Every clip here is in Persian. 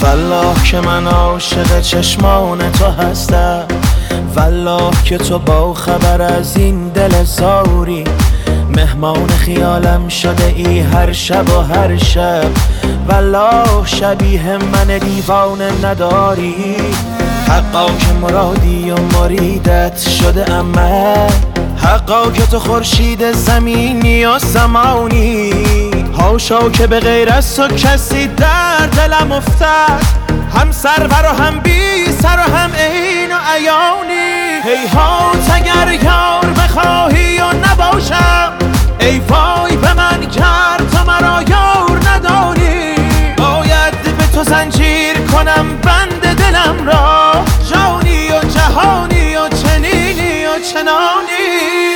والله که من عاشق چشمان تو هستم، والله که تو با خبر از این دل زاری، مهمان خیالم شده ای هر شب و هر شب، والله شبیه من دیوانه نداری. حقا که مرادی و مریدت شده عمل، حقا که تو خورشید زمینی و زمانی، هاشا که به غیر از تو کسی در دلم افتد، هم سرور و هم بی سر و هم عین و عیانی. هیهات اگر یار بخواهی و نباشم، ای وای به من گر تو مرا یار ندانی، باید به تو زنجیر کنم بند دلم را، جانی و جهانی و چنینی و چنانی.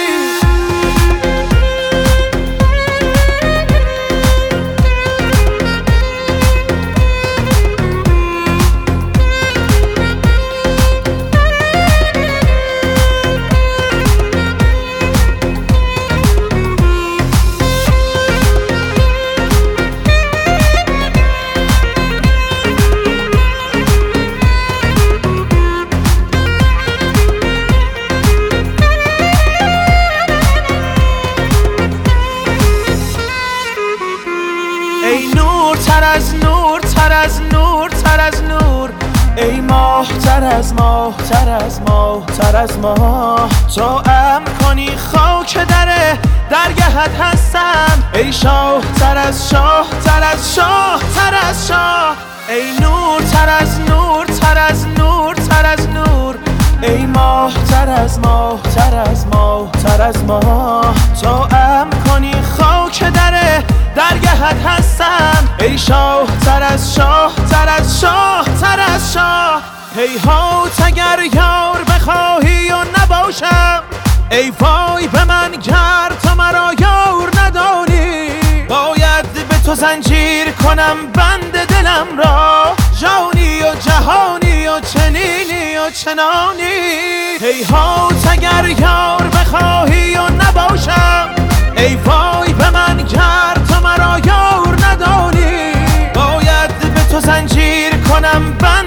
ای نور تر از نور، تر از نور، تر از نور، ای ماه تر از ماه، تر از ماه، تر از ماه، تو امر کنی خاک درگهت هستم، ای شاه تر از شاه، تر از شاه، تر از شاه، ای نور تر از نور، تر از نور، تر از نور، ای ماه تر از ماه، تر از ماه، تر از ماه، تو امر کنی خاک درگهت هستم، ای شاه تر از شاه، تر از شاه، تر از شاه. هیهات اگر یار بخواهی و نباشم، ای وای به من گر تو مرا یار ندانی، باید به تو زنجیر کنم بند دلم را، جانی و جهانی و چنینی و چنانی. هیهات اگر یار بخواهی و نباشم، ای وای به من گر تو مرا یار ندانی، باید به تو زنجیر کنم بند